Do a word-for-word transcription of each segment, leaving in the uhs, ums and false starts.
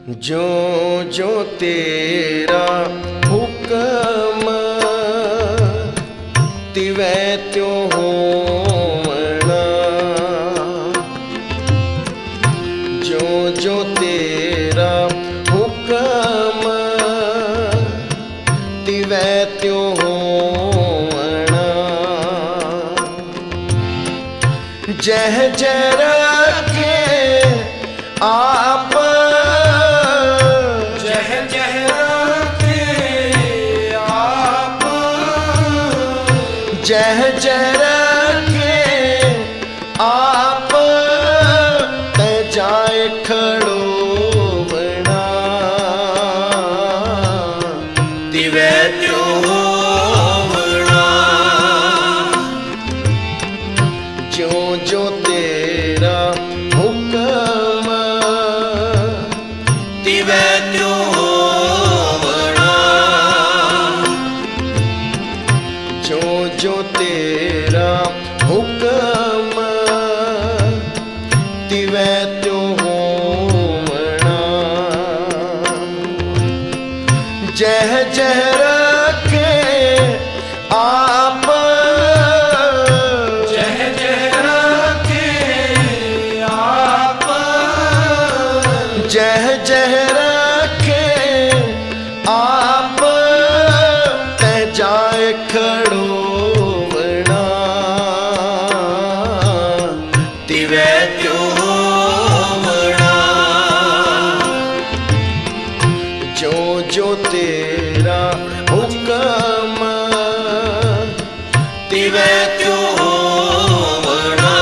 जो जो तेरा हुक्म तिवै त्यों होवना। जो जो तेरा हुक्म तिवै त्यों होवना। जह जह रखे आप जह जह रखे आप ते जाए खड़ोवना। तिवै त्यों होवना। जो जो तेरा हुक्म तिवै त्यों होवना। जो जो तेरा हुक्म तिवै त्यों होवना। जह जह रखे आप जह जह रखे आप जह जह रखे आप ते जाए खड़ोवना। तिवै त्यों होवना। जो जो तेरा हुक्म तिवै त्यों होवना।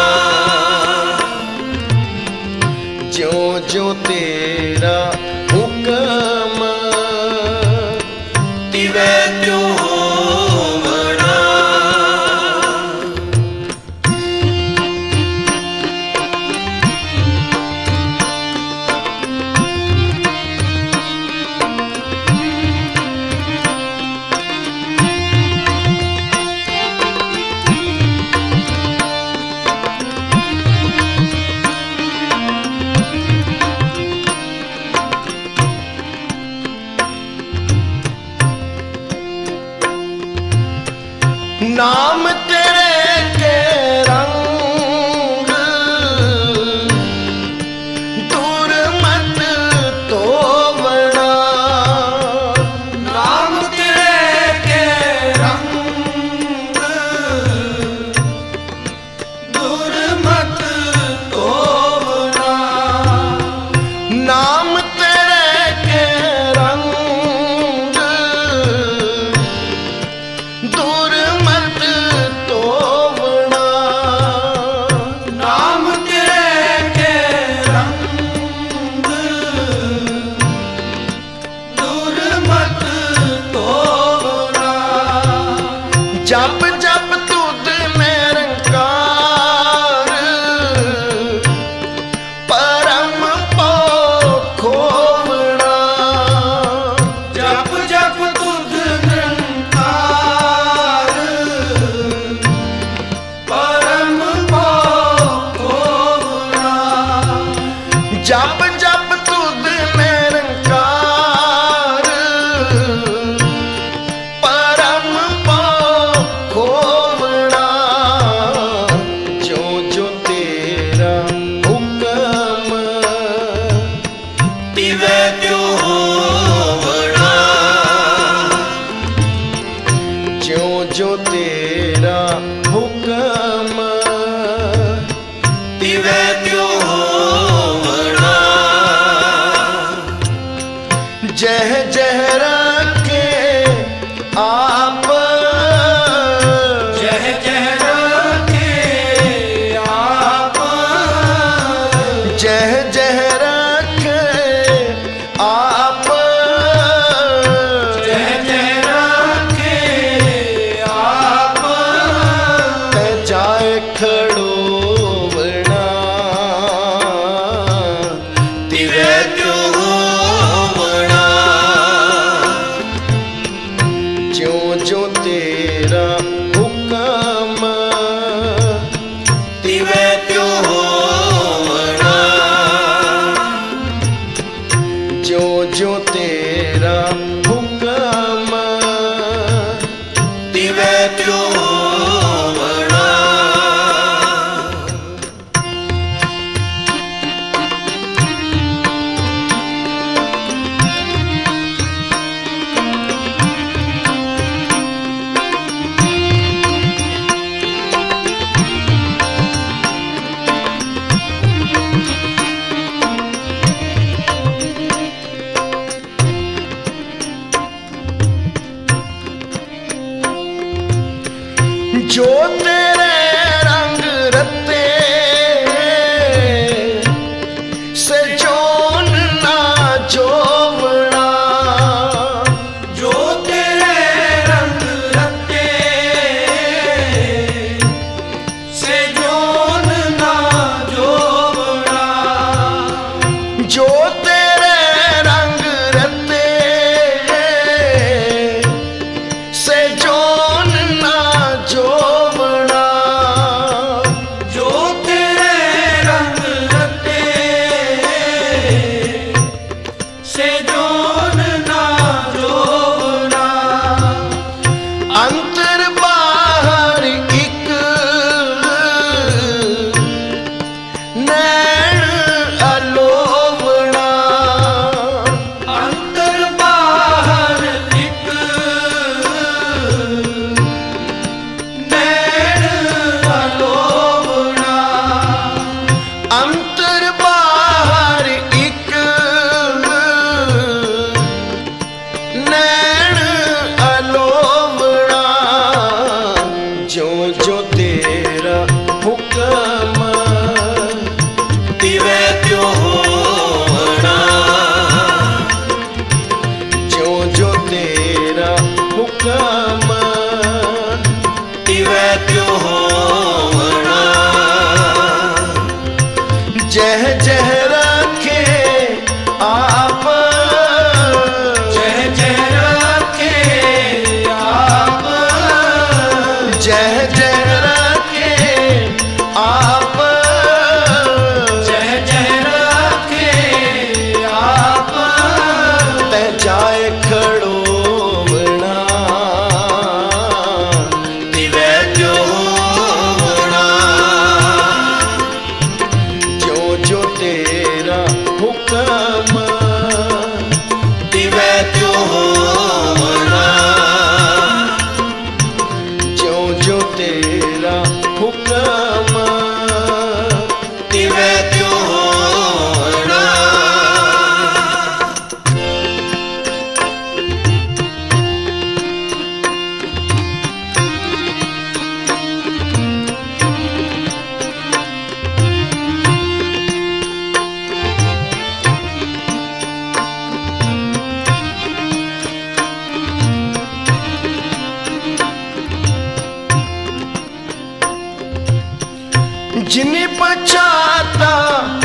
जो जो तेरा हुक्म तिवै त्यों होवना। नाम तेरे के रंग दूर मत तोवना। नाम तेरे के रंग दूर मत तोवना। नाम तेरे के रंग दूर मत तोवना। नाम तेरे के रंग दूर मत तोवना। जप जप तुध निरंकार परम पौ खोवना। जप जप तुध निरंकार परम पौ खोवना। जप जप तुध निरंकार परम पौ खोवना। जो जो तेरा हुक्म तिवै त्यों होवना। जो जो तेरा हुक्म तिवै त्यों होवना। जह जह रखे आप जह जह रखे आप जह जह रखे आप जह जह रखे आप ते जाए खड़ोवना। तिवै त्यों होवना। जो जो तेरा हुक्म तिवै त्यों होवना। जो जो तेरे रंग रते से जोन ना जोवना, जो तेरे रंग रते से जोन ना जोवना, अंतर बाहर एक नैण अलोवना, अंतर बाहर एक नैण अलोवना, अंतर बाहर एक नैण अलोवना, जो जो तेरा हुक्म तिवै त्यों होना, जो जो तेरा हुक्म तिवै त्यों होना, जह जह रखे आप, जह जह रखे आप, जह जह रखे आप, जह जह रखे आप, तै जाए खड़ोवना, तिवै त्यों होना, जो जो तेरा हुक्म तिवै त्यों होना, जो जो तेरा हुक्म तिवै त्यों होना। जिन पछाता